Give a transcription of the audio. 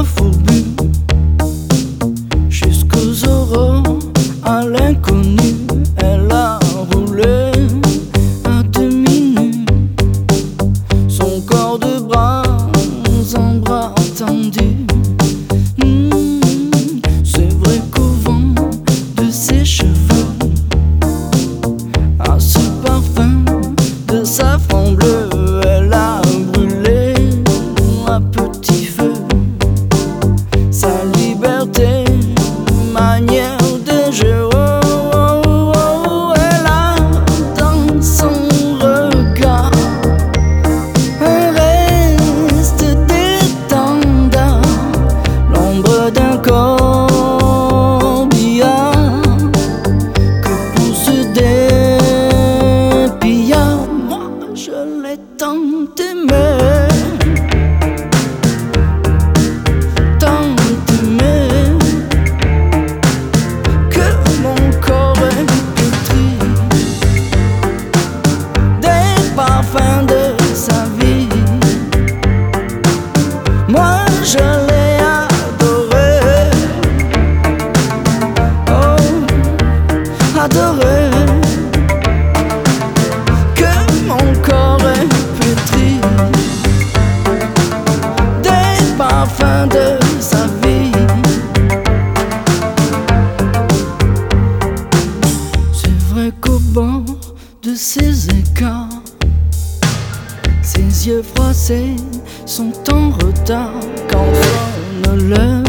fourbu jusqu'aux aurores, à l'inconnu. Elle a roulé à demi nu, son corps de bras en bras tendus. C'est vrai qu'au vent de ses cheveux, à ce parfum de safran bleu, elle a brûlé à petit feu sa liberté, manière de jeu. Elle a dans son regard un reste d'étendard, l'ombre d'un corbillard que pousse des pillards. Moi je l'ai tant aimé, tant aimé, que mon corps est pétri des parfums de sa vie. Moi je l'ai adoré, oh, adoré, que mon corps est pétri des parfums de sa vie. C'est vrai qu'au bord de ses écarts, ses yeux froissés sont en retard quand sonne l'heure